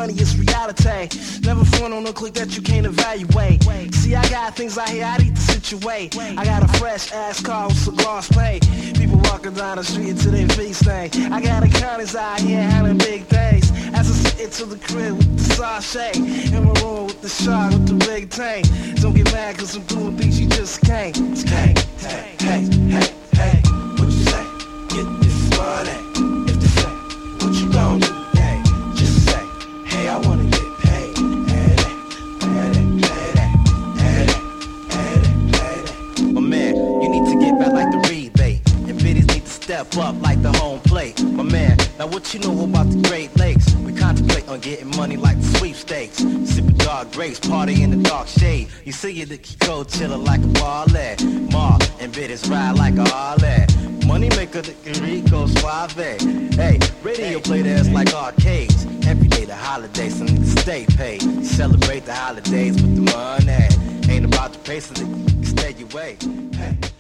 money, it's reality. Never front on no click that you can't evaluate. See, I got things out here I need to situate. I got a fresh ass car with cigars pay. People walking down the street until they face thing. I got accountants out here handling big things. As I sit into the crib with the sachet, in my room with the shark with the big tank. Don't get mad cause I'm doing things you just can't. It's can't. Hey, hey, hey, hey, what you say? Get this money. If they say, what you gon' do? Hey, just say, hey, I wanna get paid. Hey, my man, you need to get back like the rebate. And biddies need to step up like the home plate. My man, now what you know about the Great Lakes? We contemplate on getting money like the sweepstakes. Sipping dark grapes, party in the dark shade. You see it, the cold chillin' like a ballet. Ma and biddies ride like a Harley. Money maker, the Rico Suave. Hey, radio play that's like arcades. Every day the holiday, some niggas stay paid. Celebrate the holidays with the money. Ain't about the pace of the stay away. Hey.